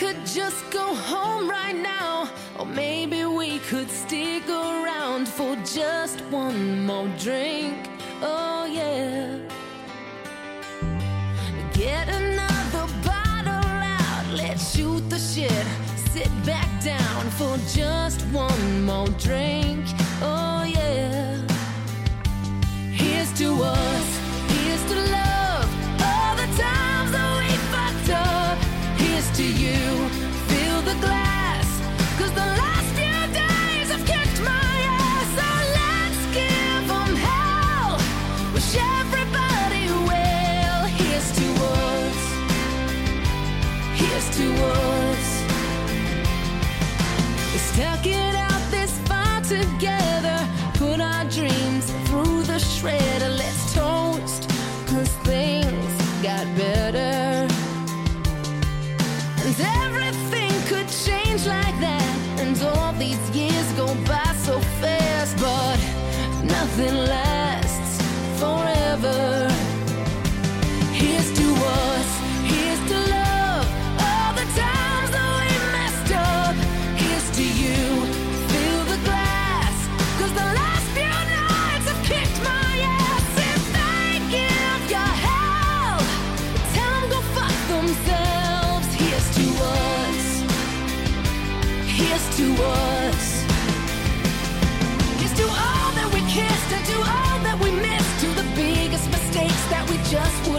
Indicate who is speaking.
Speaker 1: could just go home right now, or maybe we could stick around for just one more drink. Oh yeah. Get another bottle out, let's shoot the shit. Sit back down for just one more drink. Oh yeah. Here's to us, here's to love, all the times that we fucked up. Here's to you, fill the glass, 'cause the last few days have kicked my ass. So let's give 'em hell, wish everybody well. Here's to us, here's to us. We stuck it out this far together, put our dreams through the shredder. Let's toast, 'cause things got better. And everything could change like that, and all these years go by so fast, but nothing lasts forever. Here's to us, here's to love, all the times that we messed up. Here's to you, fill the glass, 'cause the last few nights have kicked my ass. If they give you hell, tell 'em go fuck themselves. Here's to us, here's to us. Here's to all that we kissed, and to all that we missed, to the biggest mistakes that we just